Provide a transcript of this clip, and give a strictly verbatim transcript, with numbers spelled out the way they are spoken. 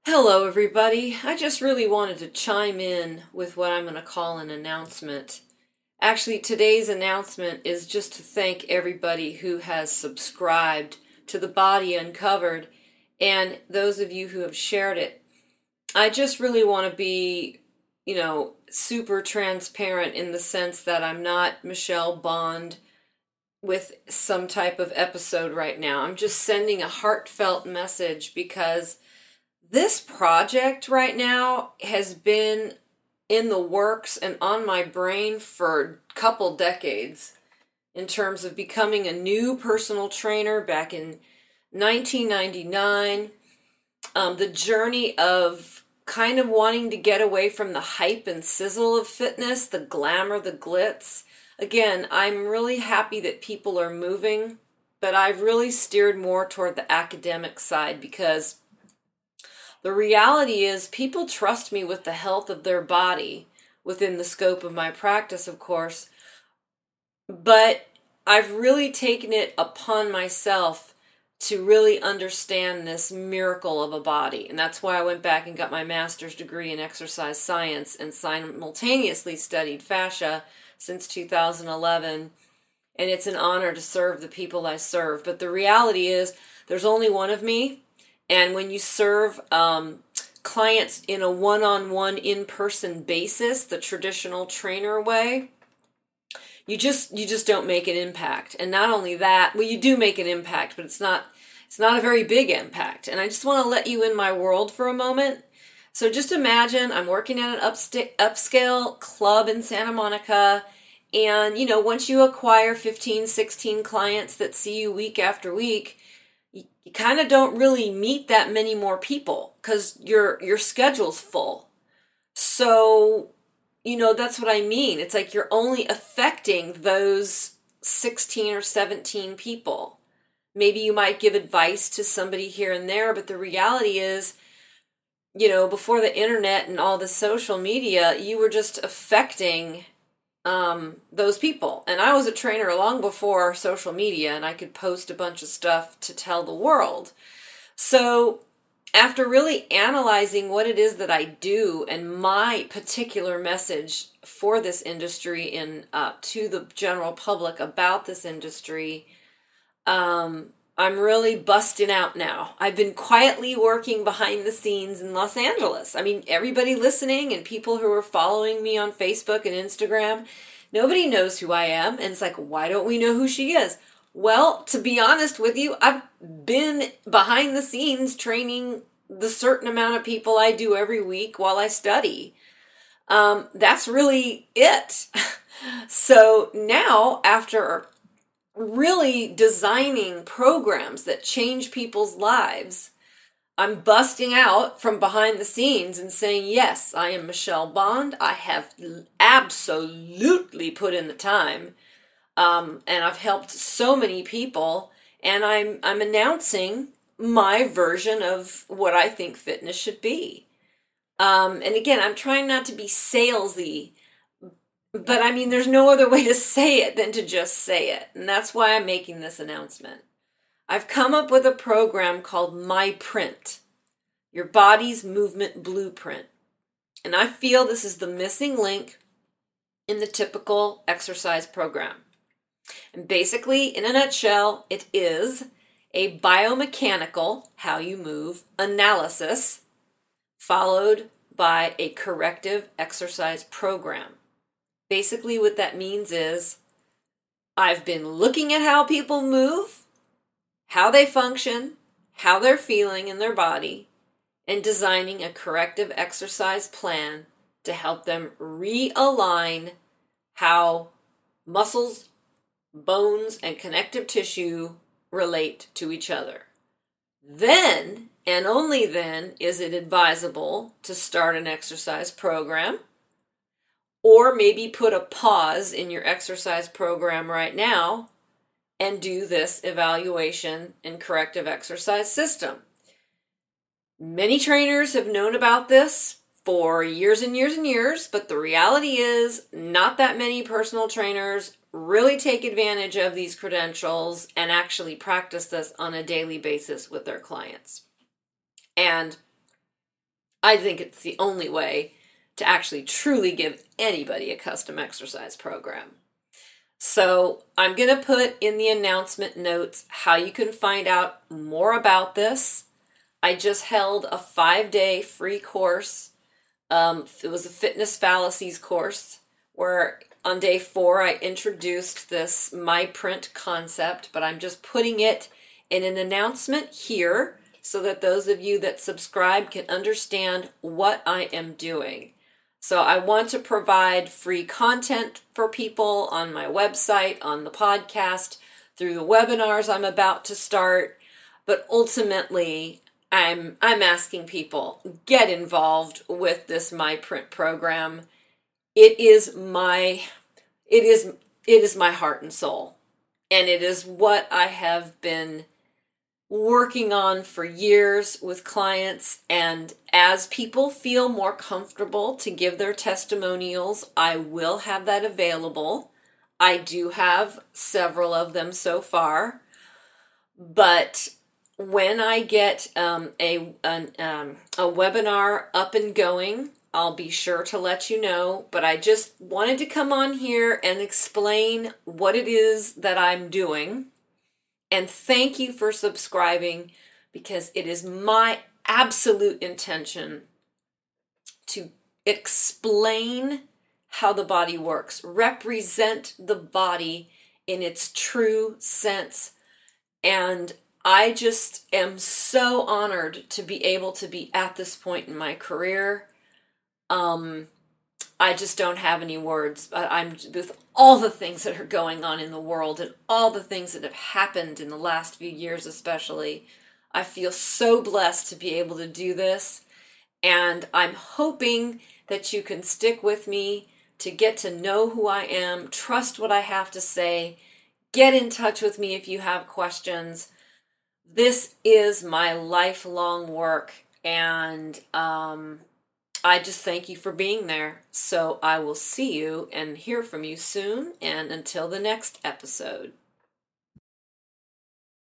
Hello, everybody. I just really wanted to chime in with what I'm going to call an announcement. Actually, today's announcement is just to thank everybody who has subscribed to The Body Uncovered and those of you who have shared it. I just really want to be, you know, super transparent in the sense that I'm not Michelle Bond with some type of episode right now. I'm just sending a heartfelt message because this project right now has been in the works and on my brain for a couple decades in terms of becoming a new personal trainer back in nineteen ninety-nine. Um, the journey of kind of wanting to get away from the hype and sizzle of fitness, the glamour, the glitz. Again, I'm really happy that people are moving, but I've really steered more toward the academic side because the reality is people trust me with the health of their body within the scope of my practice, of course, but I've really taken it upon myself to really understand this miracle of a body. And that's why I went back and got my master's degree in exercise science and simultaneously studied fascia since two thousand eleven. And it's an honor to serve the people I serve. But the reality is there's only one of me. And when you serve um, clients in a one-on-one, in-person basis, the traditional trainer way, you just you just don't make an impact. And not only that, well, you do make an impact, but it's not it's not a very big impact. And I just want to let you in my world for a moment. So just imagine I'm working at an upsta- upscale club in Santa Monica, and you know, once you acquire fifteen, sixteen clients that see you week after week, you, you kind of don't really meet that many more people because your your schedule's full. So, you know, that's what I mean. It's like you're only affecting those sixteen or seventeen people. Maybe you might give advice to somebody here and there, but the reality is, you know, before the internet and all the social media, you were just affecting um, those people. And I was a trainer long before social media, and I could post a bunch of stuff to tell the world. So after really analyzing what it is that I do and my particular message for this industry and uh, to the general public about this industry, um, I'm really busting out now. I've been quietly working behind the scenes in Los Angeles. I mean, everybody listening and people who are following me on Facebook and Instagram, nobody knows who I am. And it's like, why don't we know who she is? Well, to be honest with you, I've been behind the scenes training the certain amount of people I do every week while I study. Um, that's really it. So now, after really designing programs that change people's lives, I'm busting out from behind the scenes and saying, yes, I am Michelle Bond. I have absolutely put in the time. Um, and I've helped so many people, and I'm I'm announcing my version of what I think fitness should be. Um, and again, I'm trying not to be salesy, but I mean, there's no other way to say it than to just say it, and that's why I'm making this announcement. I've come up with a program called My Print, Your Body's Movement Blueprint, and I feel this is the missing link in the typical exercise program. And basically, in a nutshell, it is a biomechanical, how you move, analysis, followed by a corrective exercise program. Basically, what that means is I've been looking at how people move, how they function, how they're feeling in their body, and designing a corrective exercise plan to help them realign how muscles, bones, and connective tissue relate to each other. Then, and only then, is it advisable to start an exercise program, or maybe put a pause in your exercise program right now and do this evaluation and corrective exercise system. Many trainers have known about this for years and years and years, but the reality is not that many personal trainers really take advantage of these credentials and actually practice this on a daily basis with their clients. And I think it's the only way to actually truly give anybody a custom exercise program. So I'm going to put in the announcement notes how you can find out more about this. I just held a five-day free course. Um, it was a fitness fallacies course where on day four I introduced this MyPrint concept, but I'm just putting it in an announcement here so that those of you that subscribe can understand what I am doing. So I want to provide free content for people on my website, on the podcast, through the webinars I'm about to start. But ultimately, I'm I'm asking people, get involved with this MyPrint program. It is my it is it is my heart and soul. And it is what I have been working on for years with clients, and as people feel more comfortable to give their testimonials, I will have that available. I do have several of them so far, but when I get um, a an, um, a webinar up and going, I'll be sure to let you know. But I just wanted to come on here and explain what it is that I'm doing. And thank you for subscribing, because it is my absolute intention to explain how the body works, represent the body in its true sense. And I just am so honored to be able to be at this point in my career. Um, I just don't have any words. I'm with all the things that are going on in the world and all the things that have happened in the last few years especially. I feel so blessed to be able to do this, and I'm hoping that you can stick with me to get to know who I am, trust what I have to say, get in touch with me if you have questions. This is my lifelong work, and um I just thank you for being there. So I will see you and hear from you soon. And until the next episode.